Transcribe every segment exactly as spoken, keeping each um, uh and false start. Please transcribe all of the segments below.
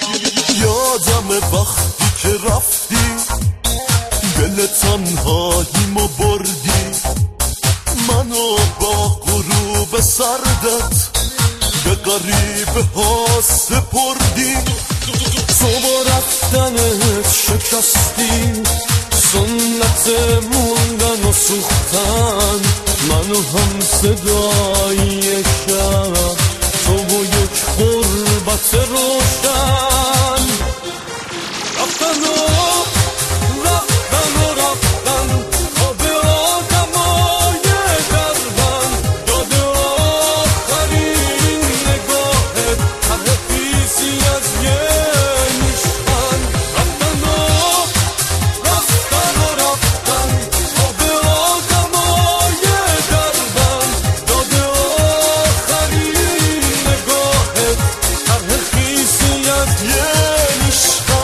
یادم وقتی که رفتی دل تنهاییمو بردی، منو با غروب سردت به غریبه ها سپردی. تو با رفتنت شکستی سنت موندن و سوختن، منو هم صدای شب، تو و یک غربت روشن. رفتن و رفتن و رفتن تا به آدمای دربن، داد آخرین نگاهت ته خیسی از یه نیشخن. رفتن و رفتن و رفتن تا به آدمای دربن، داد آخرین نگاهت ته خیسی از یه نیشخن.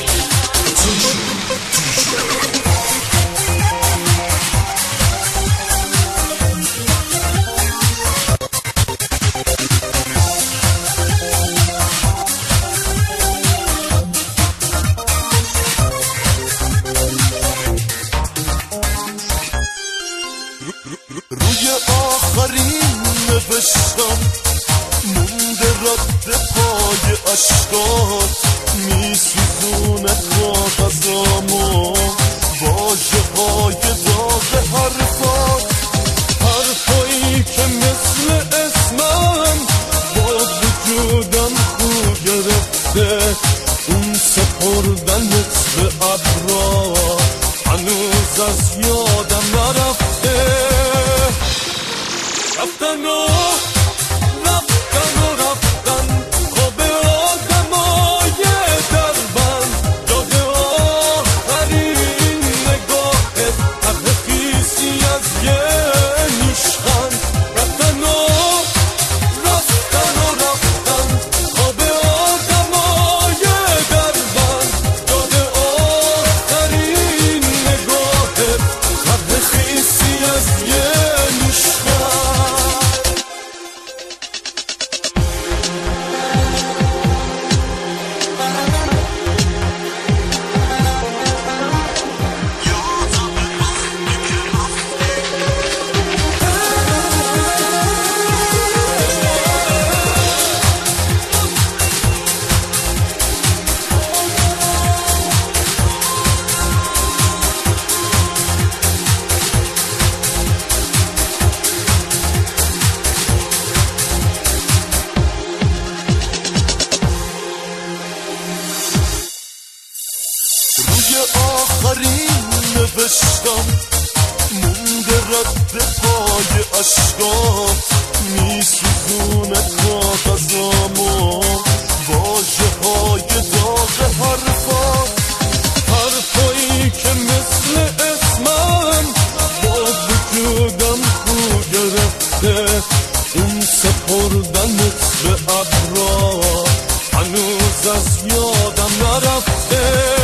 روی آخرین نوشتم مونده رد پای اشکات، میسوزونه کاغذامو واژه های داغ حرفات، حرفایی که مثل اسمم با وجودم خو گرفته. اون سپردنت به ابرا هنوز از یادم نرفته. رفتن و رفتن و رفتن تا به آدمای دربن، داد آخرین نگاهت ته خیسی از یه نیشخن. رفتن و رفتن و رفتن تا به آدمای دربن، داد آخرین نگاهت ته خیسی از یه نیشخن. روی آخرین نوشتم مونده رد پای اشکات، میسوزونه کاغذامو واژه های داغ حرفات، حرفایی که مثل اسمم با وجودم خو گرفته. اون سپردنت به ابرا هنوز از یادم نرفته.